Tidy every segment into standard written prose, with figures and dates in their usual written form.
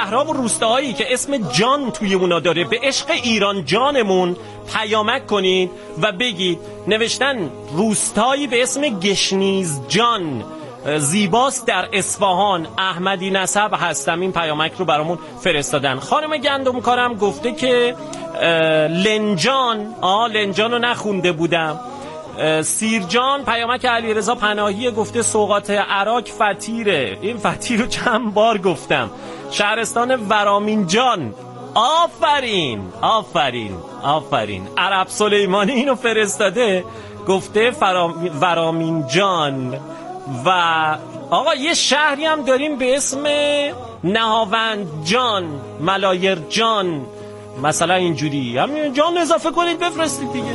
شهرها و روستاهایی که اسم جان توی اونا داره به عشق ایران جانمون پیامک کنید و بگید. نوشتن روستایی به اسم گشنیز جان زیباست در اصفهان، احمدی نسب هستم. این پیامک رو برامون فرستادن. خانم گندمکارم گفته که لنجان، لنجان رو نخونده بودم. سیرجان پیامک علیرضا پناهی گفته سوغات عراق فطیره. این فطیر رو چند بار گفتم. شهرستان ورامین جان، آفرین آفرین آفرین. عرب سلیمانی اینو فرستاده گفته ورامین جان. و آقا یه شهری هم داریم به اسم نهاوند جان، ملایر جان، مثلا اینجوری همین جان اضافه کنید بفرستید دیگه.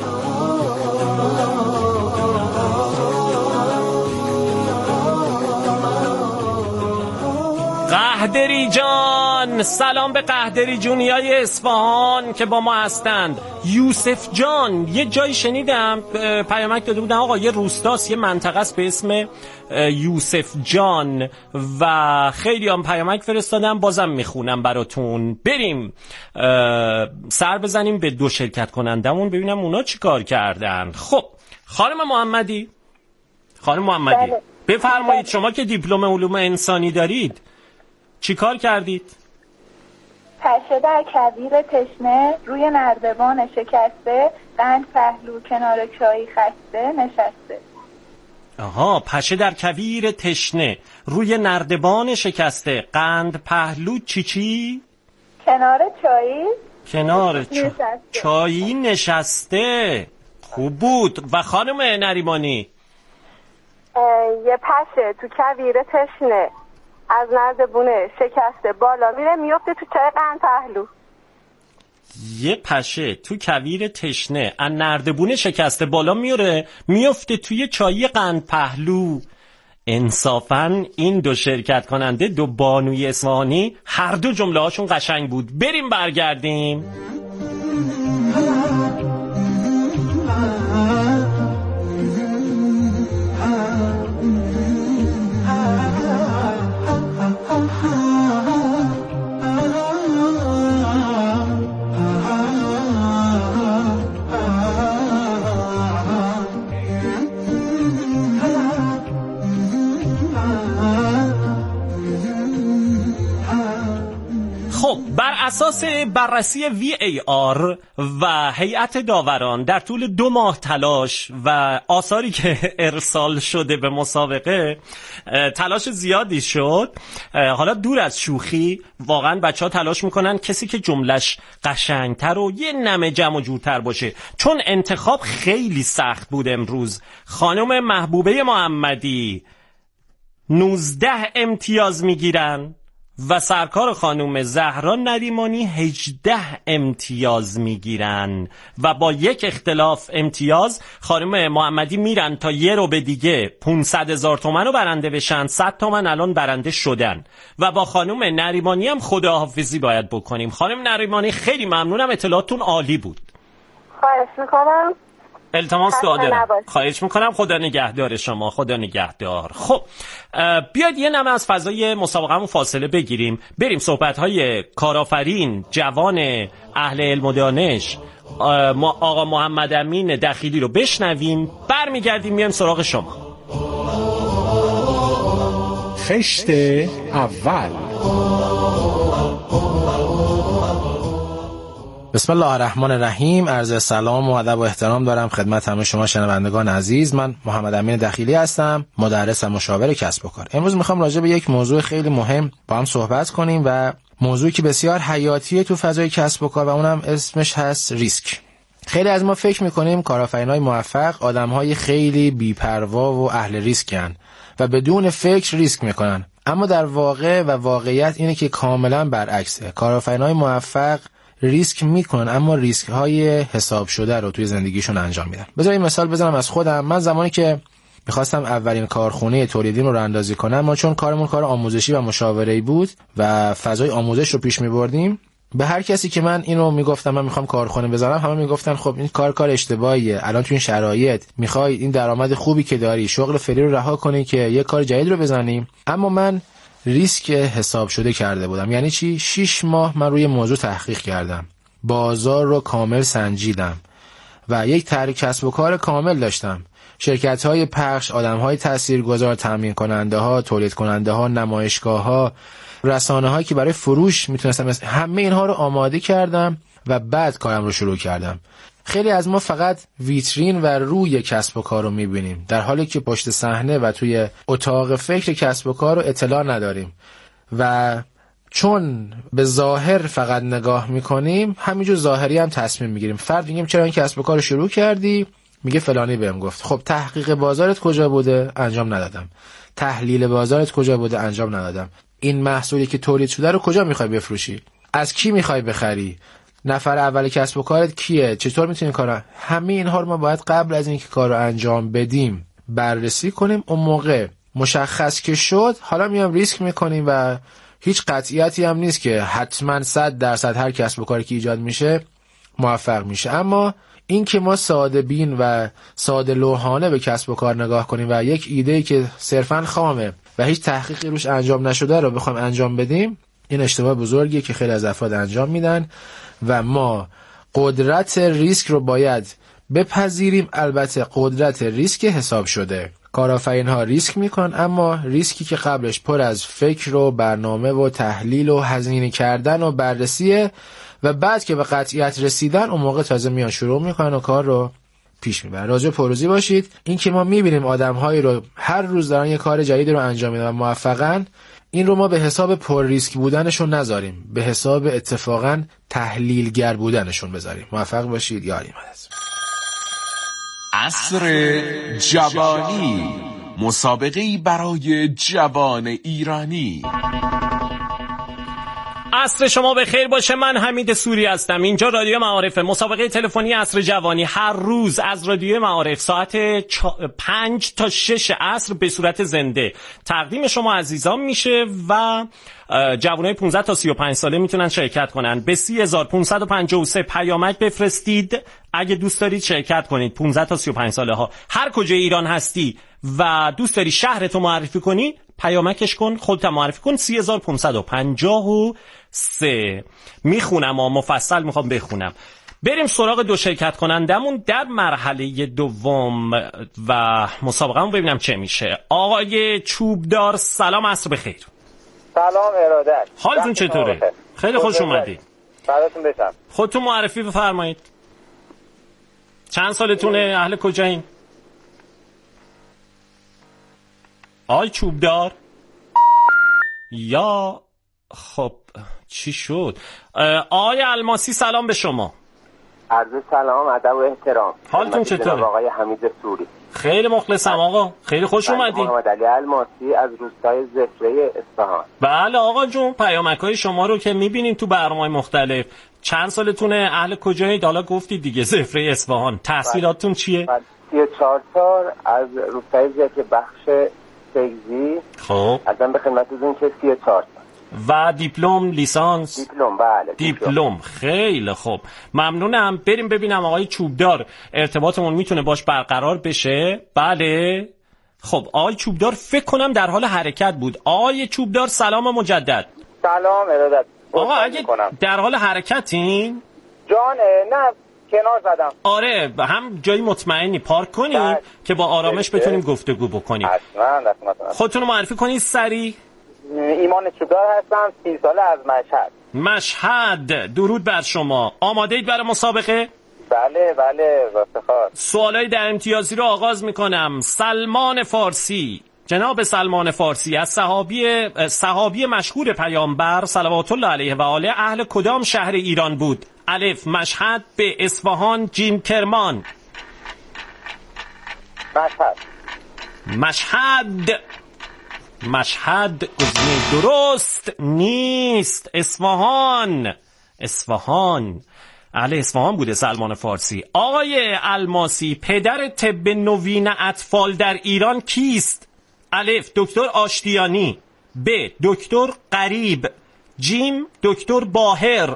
قهدری جان، سلام به قهدری جونیای اصفهان که با ما هستند. یوسف جان، یه جایی شنیدم پیامک داده بودن آقا یه روستاست، یه منطقه است به اسم یوسف جان و خیلی هم پیامک فرستادم. بازم میخونم براتون. بریم سر بزنیم به دو شرکت کنندمون ببینم اونا چی کار کردن. خب خانم محمدی بفرمایید، شما که دیپلم علوم انسانی دارید چی کار کردید؟ پشه در کویر تشنه روی نردبان شکسته، قند پهلو کنار چای خسته نشسته. آها، پشه در کویر تشنه روی نردبان شکسته، قند پهلو چی؟ کنار چایی؟ کنار چایی نشسته. خوب بود. و خانم نریمانی؟ یه پشه تو کویر تشنه از نردبونه شکسته بالا میره میفته تو چای قند پهلو. یه پشه تو کویر تشنه از نردبونه شکسته بالا میفته توی چای قند پهلو. انصافاً این دو شرکت کننده، دو بانوی اصفهانی، هر دو جمله هاشون قشنگ بود. بریم برگردیم. بر اساس بررسی VAR و هیئت داوران در طول 2 ماه تلاش و آثاری که ارسال شده به مسابقه، تلاش زیادی شد. حالا دور از شوخی، واقعا بچه ها تلاش میکنن کسی که جملش قشنگتر و یه نمه جمع و جورتر باشه، چون انتخاب خیلی سخت بود امروز. خانم محبوبه محمدی 19 امتیاز میگیرن و سرکار خانم زهرا نریمانی 18 امتیاز میگیرن و با یک اختلاف امتیاز خانم محمدی میرن تا یه رو به دیگه 500,000 تومان رو برنده بشن. 100 تومان الان برنده شدن و با خانم نریمانی هم خداحافظی باید بکنیم. خانم نریمانی خیلی ممنونم، اطلاعاتتون عالی بود. خواهش میکنم. التماس دادم. خواهش میکنم. خدا نگهدار شما. خدا نگهدار. خب بیاید یه نمه از فضای مسابقه‌مون فاصله بگیریم، بریم صحبت‌های کارآفرین جوان اهل علم و دانش آقا محمد امین دخیلی رو بشنویم. برمیگردیم میایم سراغ شما. خشت اول. بسم الله الرحمن الرحیم. عرض سلام و ادب و احترام دارم خدمت همه شما شنوندگان عزیز. من محمد امین دخیلی هستم، مدرس و مشاور کسب و کار. امروز میخوام راجع به یک موضوع خیلی مهم با هم صحبت کنیم و موضوعی که بسیار حیاتیه تو فضای کسب و کار و اونم اسمش هست ریسک. خیلی از ما فکر میکنیم کارآفرینای موفق آدمهای خیلی بی‌پروا و اهل ریسکن و بدون فکر ریسک میکنن، اما در واقع و واقعیت اینه که کاملا برعکسه. کارآفرینای موفق ریسک میکنن اما ریسک های حساب شده رو توی زندگیشون انجام میدن. بذارید مثال بزنم از خودم. من زمانی که میخواستم اولین کارخونه تولیدیم رو راندازی کنم، ما چون کارمون کار آموزشی و مشاوره‌ای بود و فضای آموزش رو پیش میبردیم، به هر کسی که من اینو میگفتم من میخوام کارخونه بزنم، همه میگفتن خب این کار اشتباهیه، الان تو این شرایط میخوای این درآمد خوبی که داری شغل فعلی رو رها کنی که یه کار جدید رو بزنیم. اما من ریسک حساب شده کرده بودم. یعنی چی؟ 6 ماه من روی موضوع تحقیق کردم، بازار رو کامل سنجیدم و یک طرح کسب و کار کامل داشتم. شرکت‌های پخش، آدم‌های تاثیرگذار، تامین کننده‌ها، تولید کننده‌ها، نمایشگاه‌ها، رسانه‌هایی که برای فروش میتونستم، همه اینها رو آماده کردم و بعد کارم رو شروع کردم. خیلی از ما فقط ویترین و روی کسب و کار رو میبینیم، در حالی که پشت صحنه و توی اتاق فکر کسب و کار رو اطلاع نداریم و چون به ظاهر فقط نگاه میکنیم همینجور ظاهری هم تصمیم میگیریم. فرد میگیم چرا این کسب و کار رو شروع کردی؟ میگه فلانی بهم گفت. خب تحقیق بازارت کجا بوده؟ انجام ندادم. تحلیل بازارت کجا بوده؟ انجام ندادم. این محصولی که تولید شده رو کجا میخوای بفروشی؟ از کی میخوای بخری؟ نفر اول کسب و کارت کیه؟ چطور میتونی کارو؟ همه اینها رو ما باید قبل از اینکه کارو انجام بدیم بررسی کنیم. اون موقع مشخص که شد، حالا میام ریسک میکنیم و هیچ قطعیتی هم نیست که حتما 100% هر کسب و کاری که ایجاد میشه موفق میشه. اما این که ما ساده بین و ساده لوحانه به کسب و کار نگاه کنیم و یک ایده‌ای که صرفاً خامه و هیچ تحقیقی روش انجام نشده رو بخوایم انجام بدیم، این اشتباه بزرگیه که خیلی از افراد انجام میدن و ما قدرت ریسک رو باید بپذیریم. البته قدرت ریسک حساب شده. کارآفرین‌ها ریسک میکنن، اما ریسکی که قبلش پر از فکر و برنامه و تحلیل و هزینه کردن و بررسیه و بعد که به قطعیت رسیدن اون موقع تازه میان شروع میکنن و کار رو پیش میبرن. راجع پروزی باشید. این که ما میبینیم آدم‌هایی رو هر روز دارن یه کار جدیدی رو انجام میدن و موفقن، این رو ما به حساب پر ریسک بودنشون نذاریم، به حساب اتفاقا تحلیلگر بودنشون بذاریم. موفق باشید. یاری مدد. عصر جوانی، مسابقه‌ای برای جوان ایرانی. عصر شما به خیر باشه. من حمید سوری هستم. اینجا رادیو معارف، مسابقه تلفنی عصر جوانی. هر روز از رادیو معارف ساعت 5 تا 6 عصر به صورت زنده تقدیم شما عزیزان میشه و جوانای 15 تا 35 ساله میتونن شرکت کنن. به 30553 پیامک بفرستید اگه دوست دارید شرکت کنید. 15 تا 35 ساله ها هر کجای ایران هستی و دوست داری شهرتو معرفی کنی، پیامکش کن، خودت معرفی کن. 30553 میخونم و مفصل میخوام بخونم. بریم سراغ دو شرکت کنندمون در مرحله دوم و مسابقه ببینم چه میشه. آقای چوبدار سلام، عصر بخیر. سلام ارادت. حالتون چطوره؟ خیلی خوش اومدید. سلامتون باشم. خودتون معرفی بفرمایید. چند سالتونه؟ اهل کجایین؟ آقای چوبدار؟ یا خب چی شد؟ آقای الماسی سلام به شما. عرض سلام، ادب و احترام. حالتون چطوره؟ آقای حمید سوری. خیلی مخلصم آقا، خیلی خوش اومدید. محمد علی الماسی از روستای زفره اصفهان. بله آقا جون، پیامک‌های شما رو که می‌بینیم تو برنامه‌های مختلف. چند سالتونه؟ اهل کجایید؟ حالا گفتید دیگه زفره اصفهان. تحصیلاتتون چیه؟ 34 سال از روستای زفره بخش سگزی. خب ازم به خدمتتون که 34 سال. و دیپلم، لیسانس؟ دیپلم، بله دیپلم. خیلی خوب، ممنونم. بریم ببینم آقای چوبدار ارتباطمون میتونه باش برقرار بشه. بله خب آقای چوبدار فکر کنم در حال حرکت بود. آقای چوبدار سلام مجدد. سلام ارادت. آقا اگه در حال حرکتین جانه نه کنار زدم. آره هم جایی مطمئنی پارک کنیم که با آرامش بتونیم گفتگو بکنیم. حتما. خودتون رو معرفی کنید سریع. ایمان چوبدار هستم، 30 ساله، از مشهد. مشهد. درود بر شما. آماده اید برای مسابقه؟ بله وافتخار. سوالای در امتیازی رو آغاز میکنم. سلمان فارسی، جناب سلمان فارسی از صحابی مشهور پیامبر صلوات الله علیه و آله اهل کدام شهر ایران بود؟ الف مشهد، به اصفهان، جیم کرمان. مشهد گزینه درست نیست. اصفهان. اهل اصفهان بوده سلمان فارسی. آقای الماسی، پدر طب نوین اطفال در ایران کیست؟ الف دکتر آشتیانی، ب دکتر قریب، جیم دکتر باهر.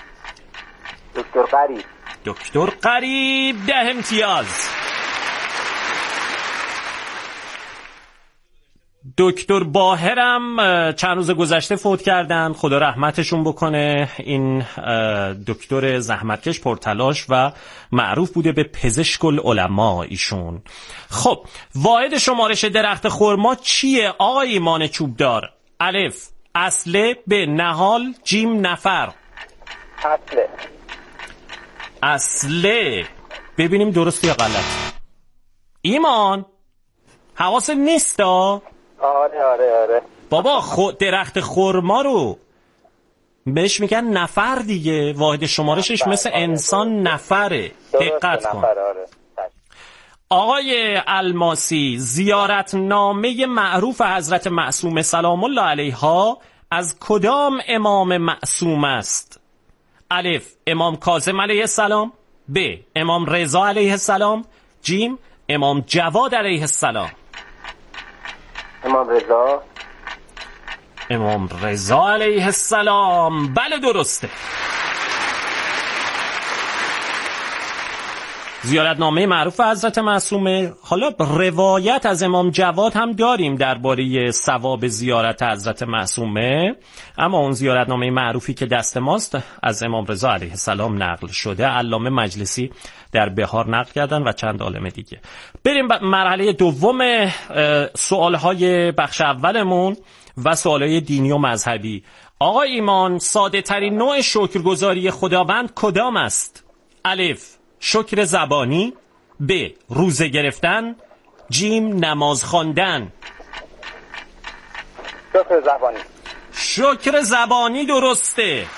دکتر قریب. 10 امتیاز. دکتر باهرم چند روز گذشته فوت کردن، خدا رحمتشون بکنه. این دکتر زحمتکش پرتلاش و معروف بوده به پزشک العلماء ایشون. خب واحد شمارش درخت خرما چیه آقای ایمان چوبدار؟ الف اصله، ب نهال، جیم نفر. اصله. ببینیم درسته یا غلط. ایمان حواست نیست ها؟ آره بابا درخت خرما رو بهش میگن نفر دیگه، واحد شمارشش مثل انسان نفره. دقت کن. آقای الماسی، زیارتنامه معروف حضرت معصومه سلام الله علیها از کدام امام معصوم است؟ الف امام کاظم علیه السلام، ب امام رضا علیه السلام، جیم امام جواد علیه السلام. امام رضا علیه السلام. بله درسته. زیارتنامه معروف حضرت معصومه. حالا روایت از امام جواد هم داریم درباره ثواب زیارت حضرت معصومه، اما اون زیارتنامه معروفی که دست ماست از امام رضا علیه السلام نقل شده. علامه مجلسی در بهار نقل کردن و چند عالم دیگه. بریم مرحله دوم سوالهای بخش اولمون و سوالهای دینی و مذهبی. آقای ایمان، ساده ترین نوع شکرگزاری خداوند کدام است؟ الف شکر زبانی، ب روزه گرفتن، جیم نماز خواندن. شکر زبانی درسته.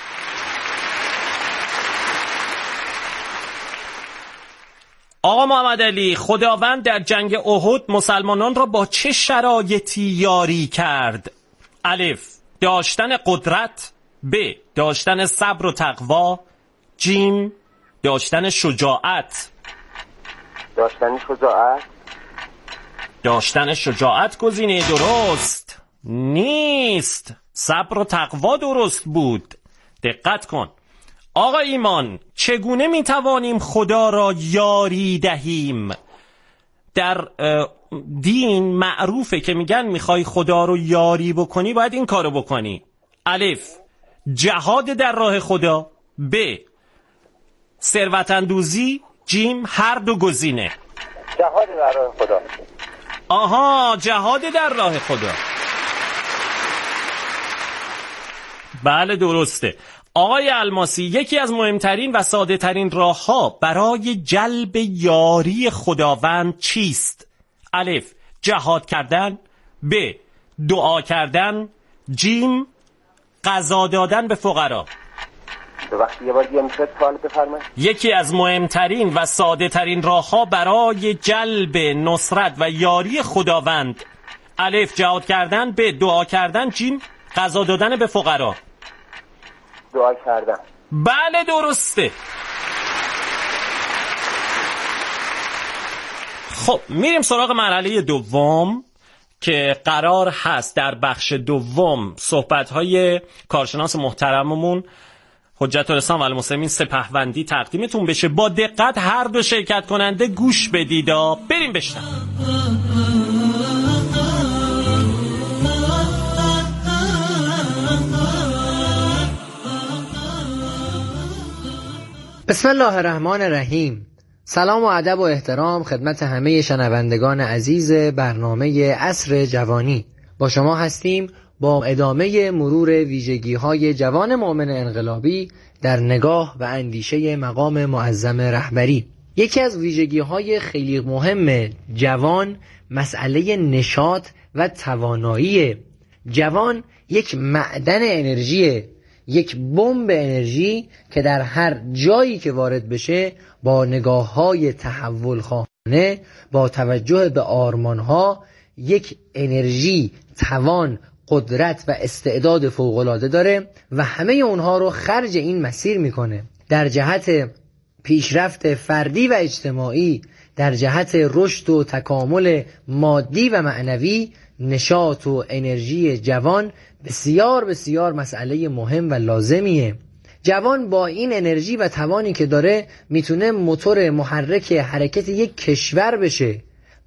آقا محمد علی، خداوند در جنگ احد مسلمانان را با چه شرایطی یاری کرد؟ الف داشتن قدرت، ب داشتن صبر و تقوا، جیم داشتن شجاعت. داشتن شجاعت گزینه درست نیست. صبر و تقوا درست بود. دقت کن. آقا ایمان، چگونه میتوانیم خدا را یاری دهیم؟ در دین معروفه که میگن میخوای خدا رو یاری بکنی باید این کارو بکنی. الف جهاد در راه خدا، ب ثروت اندوزی، جیم هر دو گزینه. جهاد در راه خدا. آها، جهاد در راه خدا. بله درسته. آقای الماسی، یکی از مهمترین و ساده ترین راه ها برای جلب یاری خداوند چیست؟ الف جهاد کردن، ب دعا کردن، جیم غذا دادن به فقرا. یکی از مهمترین و ساده ترین راه ها برای جلب نصرت و یاری خداوند. الف جهاد کردن، ب دعا کردن، جیم غذا دادن به فقرا. دعا کردن. بله درسته. خب میریم سراغ مرحله دوم که قرار هست در بخش دوم صحبت‌های کارشناس محترممون حجت الاسلام و المسلمین سپهوندی تقدیمتون بشه. با دقت هر دو شرکت کننده گوش بدیدا. بریم بشنویم. بسم الله الرحمن الرحیم. سلام و ادب و احترام خدمت همه شنوندگان عزیز برنامه عصر جوانی. با شما هستیم با ادامه مرور ویژگی‌های جوان مؤمن انقلابی در نگاه و اندیشه مقام معظم رهبری. یکی از ویژگی‌های خیلی مهم جوان مسئله نشاط و توانایی. جوان یک معدن انرژیه، یک بمب انرژی که در هر جایی که وارد بشه با نگاه‌های تحول خواهانه، با توجه به آرمان‌ها، یک انرژی، توان، قدرت و استعداد فوق‌العاده داره و همه اونها رو خرج این مسیر میکنه در جهت پیشرفت فردی و اجتماعی، در جهت رشد و تکامل مادی و معنوی. نشاط و انرژی جوان بسیار بسیار مسئله مهم و لازمیه. جوان با این انرژی و توانی که داره میتونه موتور محرک حرکت یک کشور بشه.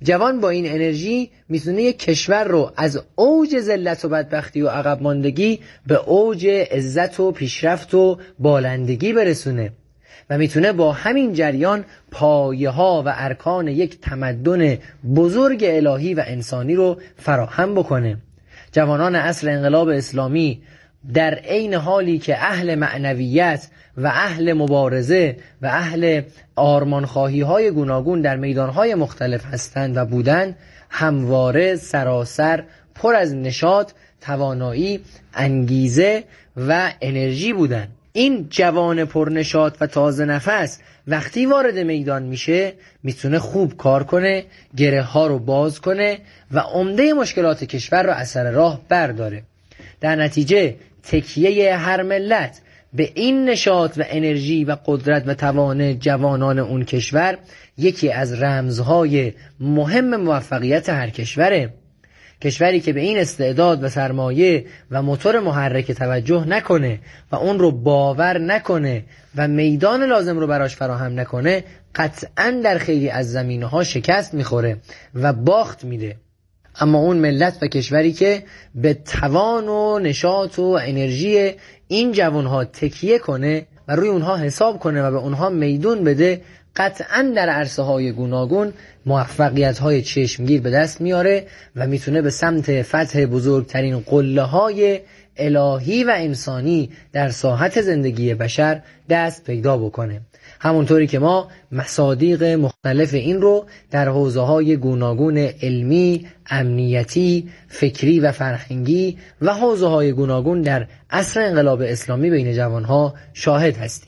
جوان با این انرژی میتونه یک کشور رو از اوج ذلت و بدبختی و عقب ماندگی به اوج عزت و پیشرفت و بالندگی برسونه و میتونه با همین جریان پایه ها و ارکان یک تمدن بزرگ الهی و انسانی رو فراهم بکنه. جوانان عصر انقلاب اسلامی در عین حالی که اهل معنویت و اهل مبارزه و اهل آرمانخواهی های گوناگون در میدانهای مختلف هستند و بودند، همواره سراسر پر از نشاط، توانایی، انگیزه و انرژی بودند. این جوان پرنشاط و تازه نفس وقتی وارد میدان میشه میتونه خوب کار کنه، گره ها رو باز کنه و عمده مشکلات کشور رو از سر راه برداره. در نتیجه تکیه هر ملت به این نشاط و انرژی و قدرت و توان جوانان اون کشور یکی از رمزهای مهم موفقیت هر کشوره. کشوری که به این استعداد و سرمایه و موتور محرک توجه نکنه و اون رو باور نکنه و میدان لازم رو براش فراهم نکنه، قطعاً در خیلی از زمینه‌ها شکست میخوره و باخت میده. اما اون ملت و کشوری که به توان و نشاط و انرژی این جوانها تکیه کنه و روی اونها حساب کنه و به اونها میدون بده، قطعاً در عرصه های گوناگون موفقیت های چشمگیر به دست میاره و میتونه به سمت فتح بزرگترین قله های الهی و انسانی در ساحت زندگی بشر دست پیدا بکنه. همونطوری که ما مصادیق مختلف این رو در حوزه‌های گوناگون علمی، امنیتی، فکری و فرهنگی و حوزه‌های گوناگون در عصر انقلاب اسلامی بین جوانها شاهد هستیم.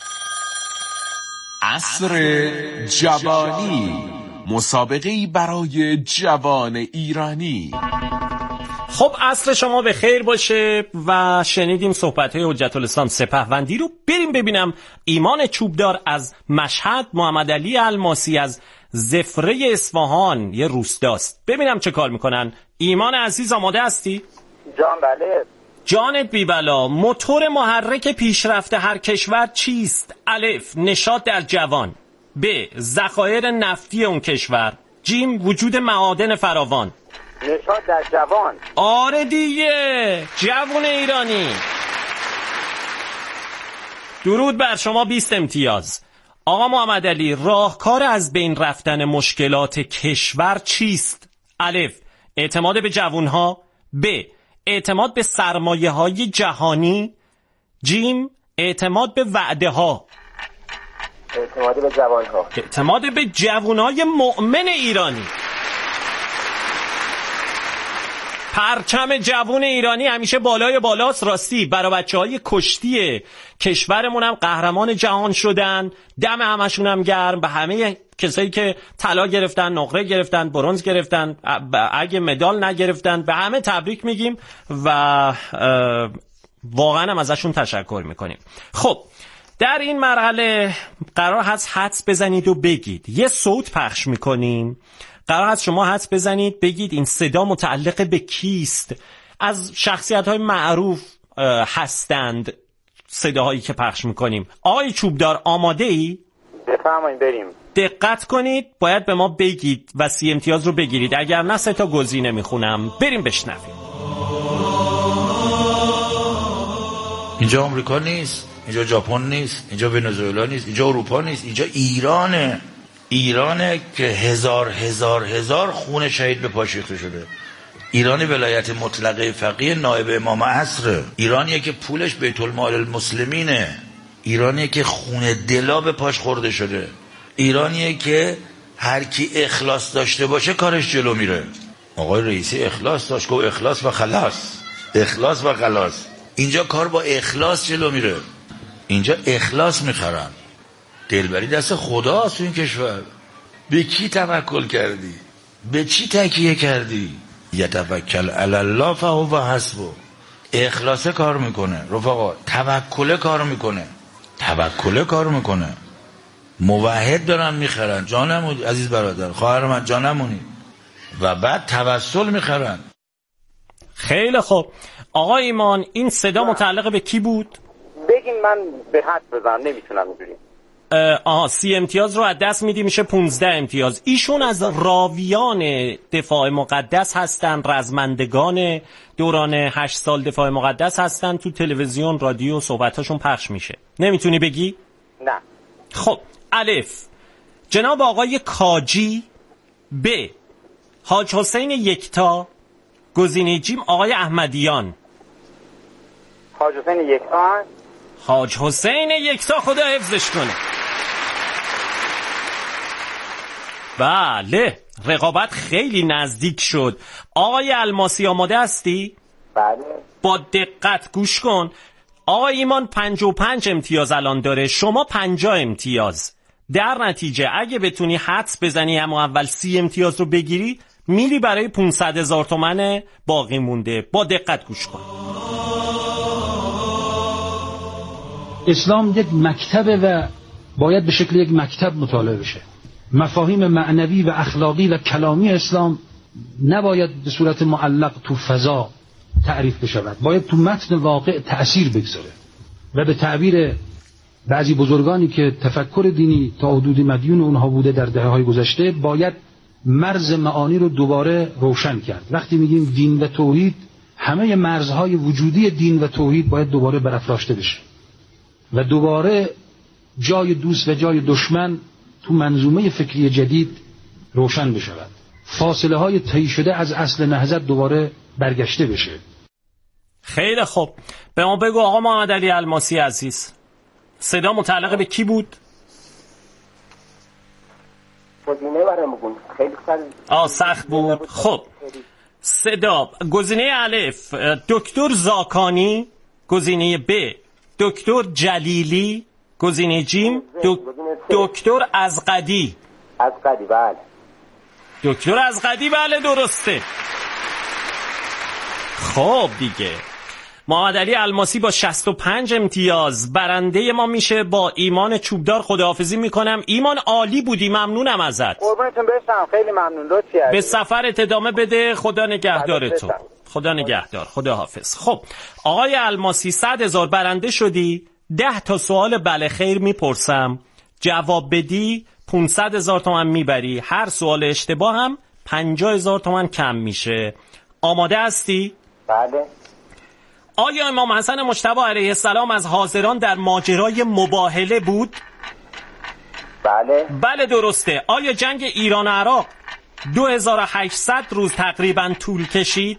عصر جوانی، مسابقه‌ای برای جوان ایرانی. خب عصر شما به خیر باشه و شنیدیم صحبت‌های حجت الاسلام سپهوندی رو. بریم ببینم ایمان چوبدار از مشهد، محمد علی الماسی از زفره اصفهان، یه روستاست، ببینم چه کار میکنن. ایمان عزیز آماده هستی؟ جان بله. جانت بیبلا، موتور محرک پیشرفت هر کشور چیست؟ الف، نشاط در جوان. ب، ذخایر نفتی اون کشور. جیم، وجود معادن فراوان. نشاط در جوان. آره دیگه، جوان ایرانی. درود بر شما، 20 امتیاز. آقا محمد علی، راهکار از بین رفتن مشکلات کشور چیست؟ الف، اعتماد به جوانها. ب، اعتماد به سرمایه های جهانی. جیم، اعتماد به وعده ها. اعتماد به جوانها. اعتماد به جوانهای مؤمن ایرانی. پرچم جوان ایرانی همیشه بالای بالاست. راستی برای بچه‌های کشتی کشورمون هم قهرمان جهان شدن، دم همشون هم گرم. به همه کسایی که طلا گرفتن، نقره گرفتن، برنز گرفتن، اگه مدال نگرفتن، به همه تبریک میگیم و واقعا هم ازشون تشکر میکنیم. خب در این مرحله قرار هست حدس بزنید و بگید. یه صوت پخش میکنیم، قرار هست شما حدس بزنید بگید این صدا متعلق به کیست. از شخصیت‌های معروف هستند صداهایی که پخش میکنیم. آقای چوبدار آماده ای؟ بفرمایید بریم. دقت کنید، باید به ما بگید و 30 امتیاز رو بگیرید، اگر نه 3 تا گزینه میخونم. بریم بشنویم. اینجا آمریکا نیست، اینجا ژاپن نیست، اینجا ونزوئلا نیست، اینجا اروپا نیست، اینجا ایرانه. ایرانه که هزار خون شهید به پاش ریخته شده. ایران ولایت مطلقه فقیه نایب امام عصر. ایرانیه که پولش بیت المال المسلمینه. ایرانیه که خون دلا به پاش خورده شده. ایرانیه که هر کی اخلاص داشته باشه کارش جلو میره. آقای رئیسی اخلاص داشت، گفت اخلاص و خلاص. اخلاص و خلاص. اینجا کار با اخلاص جلو میره. اینجا اخلاص میخرن. دلبری دست خداست تو این کشور. به کی توکل کردی؟ به چی تکیه کردی؟ یتوکل علی الله فهو حسبه. اخلاص کار میکنه رفقا، توکل کار میکنه، توکل کار میکنه. موحد دارن میخرن، جانمونی عزیز برادر، خواهر من جانمونی، و بعد توسل میخرن. خیلی خوب آقا ایمان، این صدا متعلق به کی بود؟ بگین من به حد بزنم، نمیتونم اینجوری. 30 امتیاز رو از دست میدی، میشه 15 امتیاز. ایشون از راویان دفاع مقدس هستن، رزمندگان دوران 8 سال دفاع مقدس هستن، تو تلویزیون رادیو صحبتاشون پخش میشه. نمیتونی بگی؟ نه. خب الف، جناب آقای کاجی. ب، حاج حسین یکتا. گزینه جیم آقای احمدیان. حاج حسین یکتا. حاج حسین یکتا، خدا حفظش کنه. بله، رقابت خیلی نزدیک شد. آقای الماسی آماده هستی؟ بله. با دقت گوش کن. آقای ایمان 55 امتیاز الان داره، شما 50 امتیاز. در نتیجه اگه بتونی حدس بزنی اما اول 30 امتیاز رو بگیری، میری برای 500,000 تومان باقی مونده. با دقت گوش کن. اسلام یک مکتبه و باید به شکل یک مکتب مطالعه بشه. مفاهیم معنوی و اخلاقی و کلامی اسلام نباید به صورت معلق تو فضا تعریف بشود، باید تو متن واقع تأثیر بگذاره و به تعبیر بعضی بزرگانی که تفکر دینی تا حدود مدیون اونها بوده در دهه‌های گذشته، باید مرز معانی رو دوباره روشن کرد. وقتی میگیم دین و توحید، همه مرزهای وجودی دین و توحید باید دوباره برافراشته بشه و دوباره جای دوست و جای دشمن تو منظومه فکری جدید روشن بشود. فاصله های طی شده از اصل نهضت دوباره برگشته بشه. خیلی خوب، به ما بگو آقا محمد علی الماسی عزیز، صدا متعلق به کی بود؟ گزینه برام بگون، خیلی سخت بود. خب صدا، گزینه الف دکتر زاکانی. گزینه ب دکتر جلیلی. گزینه جیم دکتر ازقدی. ازقدی، بله. دکتر ازقدی، بله درسته. خب دیگه محمد علی الماسی با 65 امتیاز برنده ما میشه. با ایمان چوبدار خداحافظی میکنم. ایمان عالی بودی، ممنونم ازت. قربونتون برم، خیلی ممنون. لطفی به سفرت ادامه بده. خدا نگهدار تو. خدا نگهدار. خدا حافظ. خب آقای الماسی 100,000 برنده شدی. 10 تا سوال بله خیر میپرسم، جواب بدی 500,000 تومان میبری. هر سوال اشتباه هم 50,000 تومان کم میشه. آماده هستی؟ بله. آیا امام حسن مجتبی علیه السلام از حاضران در ماجرای مباهله بود؟ بله. بله درسته. آیا جنگ ایران و عراق 2800 روز تقریبا طول کشید؟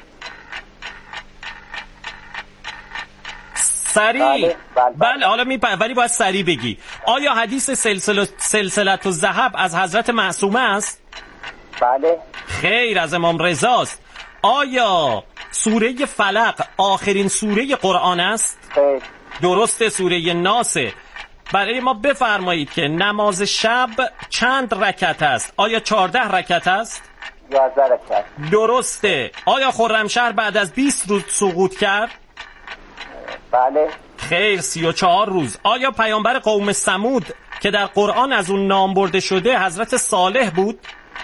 سریع. بله حالا ولی باید سریع بگی. آیا حدیث سلسلة الذهب از حضرت معصومه است؟ بله. خیر، از امام رضاست. آیا سوره فلق آخرین سوره قرآن است؟ خیر. درسته، سوره ناسه. برای ما بفرمایید که نماز شب چند رکعت است؟ آیا 14 رکعت است؟ 11 رکعت. درسته. آیا خرمشهر بعد از 20 روز سقوط کرد؟ بله. خیر، 34 روز. آیا پیامبر قوم ثمود که در قرآن از اون نام برده شده حضرت صالح بود؟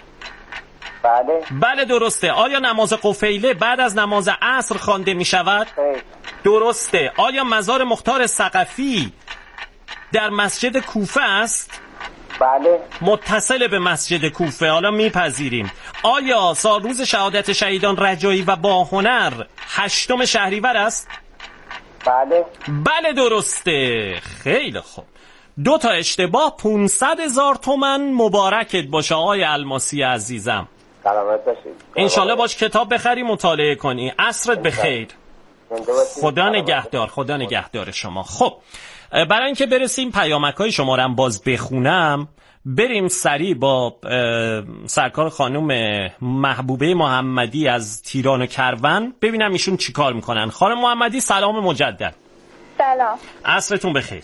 بله. بله درسته. آیا نماز قفیله بعد از نماز عصر خوانده می شود؟ خیر. درسته. آیا مزار مختار ثقفی در مسجد کوفه است؟ بله. متصل به مسجد کوفه، حالا میپذیریم. آیا سالروز شهادت شهیدان رجایی و باهنر 8 شهریور است؟ بله. بله درسته. خیلی خوب. 2 تا اشتباه. 500,000 تومان مبارکت باشه آقای الماسی عزیزم. سلامت باشید. انشالله باش کتاب بخری مطالعه کنی. عصرت بخیر. خدا نگهدار. خدا نگهدار شما. خب برای اینکه برسیم پیامک‌های شما رو هم باز بخونم، بریم سریع با سرکار خانم محبوبه محمدی از تیران و کروان ببینم ایشون چی کار میکنن. خانم محمدی سلام مجدد. سلام. عصرتون بخیر.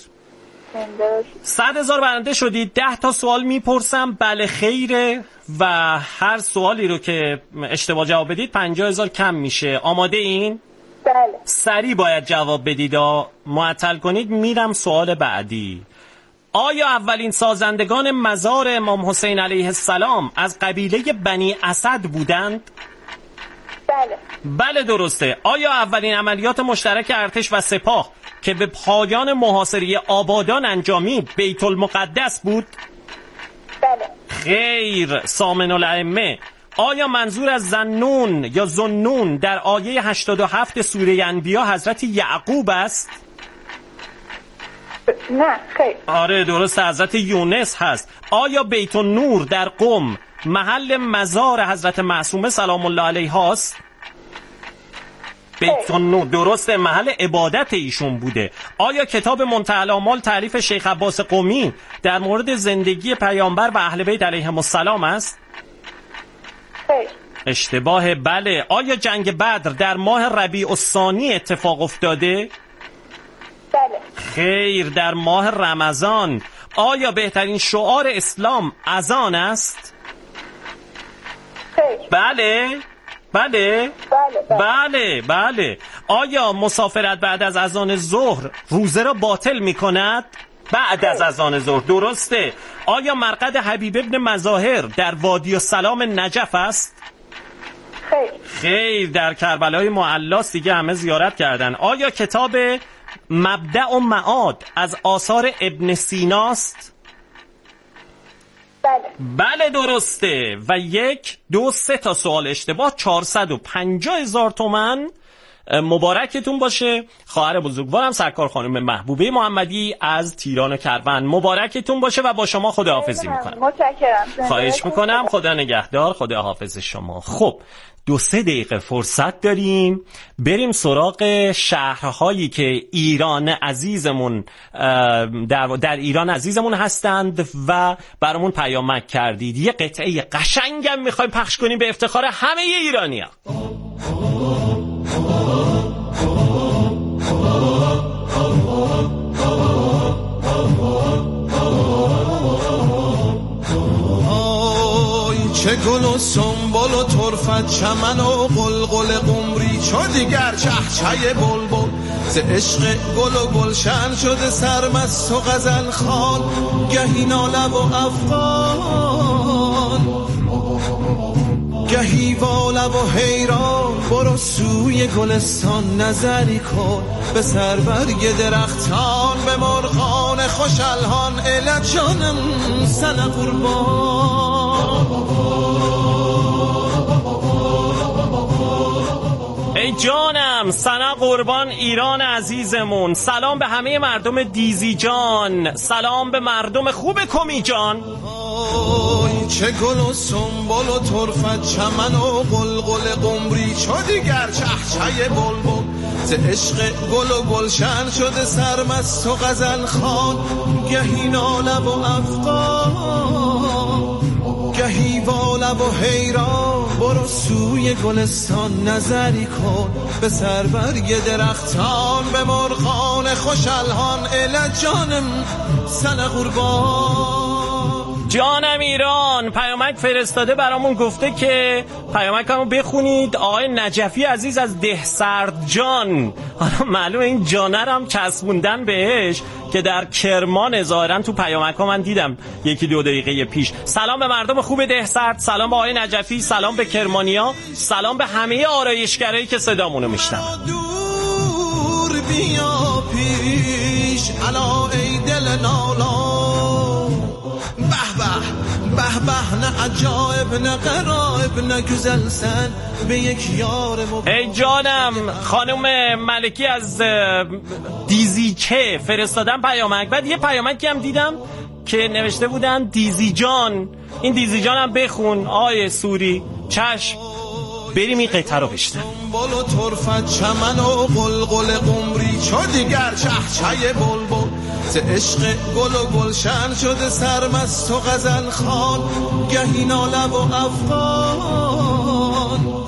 100,000 برنده شدید. 10 تا سوال میپرسم، بله خیره و هر سوالی رو که اشتباه جواب بدید 50,000 کم میشه. آماده این؟ بله. سریع باید جواب بدید، معطل کنید میرم سوال بعدی. آیا اولین سازندگان مزار امام حسین علیه السلام از قبیله بنی اسد بودند؟ بله. بله درسته. آیا اولین عملیات مشترک ارتش و سپاه که به پایان محاصره آبادان انجامید بیت المقدس بود؟ بله. خیر. سامن الائمه، آیا منظور از زنون یا زنون در آیه 87 سوره انبیا حضرت یعقوب است؟ نه خیر. آره درست، حضرت یونس هست. آیا بیت النور در قم محل مزار حضرت معصومه سلام الله علیها است؟ بیت النور درسته، محل عبادت ایشون بوده. آیا کتاب منتهی الآمال تالیف شیخ عباس قمی در مورد زندگی پیامبر و اهل بیت علیهم السلام است؟ خیر. اشتباه. بله. آیا جنگ بدر در ماه ربیع الثانی اتفاق افتاده؟ بله. خیر، در ماه رمضان. آیا بهترین شعار اسلام اذان است؟ خیر. بله. بله. بله. بله. بله. آیا مسافرت بعد از اذان ظهر روزه را باطل می کند؟ بعد از اذان ظهر درسته. آیا مرقد حبیب ابن مظاهر در وادی السلام نجف است؟ خیر. خیر، در کربلای معلاست، دیگه همه زیارت کردن. آیا کتاب مبدأ و معاد از آثار ابن سیناست؟ بله. بله درسته. و 1 2 3 تا سوال اشتباه. 450,000 تومان. مبارکتون باشه. خواهر بزرگوارم سرکار خانم محبوبه محمدی از تیران و کروان، مبارکتون باشه و با شما خداحافظی میکنم. متشکرم. خواهش میکنم. خدا نگهدار. خدا حافظ شما. خب 2-3 دقیقه فرصت داریم بریم سراغ شهرهایی که ایران عزیزمون در ایران عزیزمون هستند و برامون پیامک کردید. یه قطعه قشنگم میخوایم پخش کنیم به افتخار همه ایرانی‌ها. چه گل و سنبل و طرفت چمن و قلقل قمری چو دیگر چهچه بلبل ز عشق گل و گلشن شده سرمست و غزل خوان گهی ناله و افغان گهی واله و حیران برو سوی گلستان نظری کن به سر برگ درختان به مرغان خوش الحان ال جانم سن قربان. ای جانم سنا قربان ایران عزیزمون. سلام به همه مردم دیزیجان، سلام به مردم خوب کمیجان. چه گل و سنبل و طرفت چمن و قلقل قمری چو دیگر چهچه بلبل ز عشق گل و گلشن شده سرمست و غزل خوان گهی ناله و افغان گهی واله و حیران برو سوی گلستان نظری کن به سر برگ درختان به مرغان خوش الحان ال جانم سن قربان. جانم ایران پیامک فرستاده برامون، گفته که پیامکمو بخونید. آقای نجفی عزیز از دهسرد جان، حالا معلومه این جانه رو هم چسبوندن بهش که در کرمان ظاهرا تو پیامک‌ها من دیدم 1-2 دقیقه پیش. سلام به مردم خوب دهسرد، سلام به آقای نجفی، سلام به کرمانیا، سلام به همه آرایشگرایی که صدامونو میشنن. دور بیا پیش الا ای دل نالا به به نه عجایب نه غرایب نه گزل سن به یک یار ای جانم خانم ملکی از دیزیچه فرستادن پیامک. بعد یه پیامکی هم دیدم که نوشته بودن دیزی جان. این دیزی جان هم بخون آیه سوری. چشم بریم این قطعه رو بشنویم. بل و طرفت چمن و قلقل قمری چو دیگر چهچه بلبل ز عشق گل و گلشن شده سرمست و غزل خوان گهی ناله و افغان.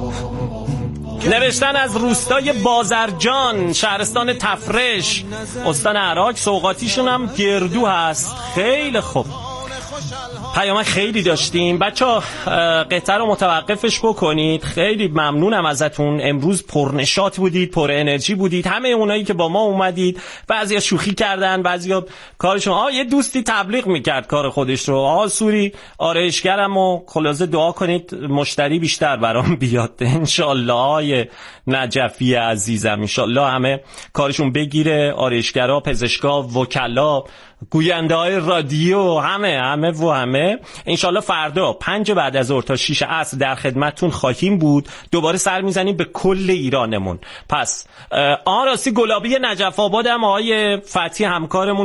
نوشتن از روستای بازرجان شهرستان تفرش استان عراق. سوغاتیشون هم گردو هست. خیلی خوب. پیام خیلی داشتیم. بچه‌ها قطعه رو متوقفش بکنید. خیلی ممنونم ازتون. امروز پرنشاط بودید، پر انرژی بودید. همه اونایی که با ما اومدید، بعضیا شوخی کردن، بعضیا کارشون یه دوستی تبلیغ میکرد کار خودش رو. سوری آرایشگرم و خلاصه دعا کنید مشتری بیشتر برام بیاد ان شاء الله. نجفی عزیزم ان شاء الله همه کارشون بگیره. آرایشگرا، پزشکا، وکلا، گوینده های رادیو، همه انشالله فردا 5 بعد از ظهر تا 6 عصر در خدمتتون خواهیم بود. دوباره سر میزنیم به کل ایرانمون. پس راستی گلابی نجف آباد هم آقای فتحی همکارمون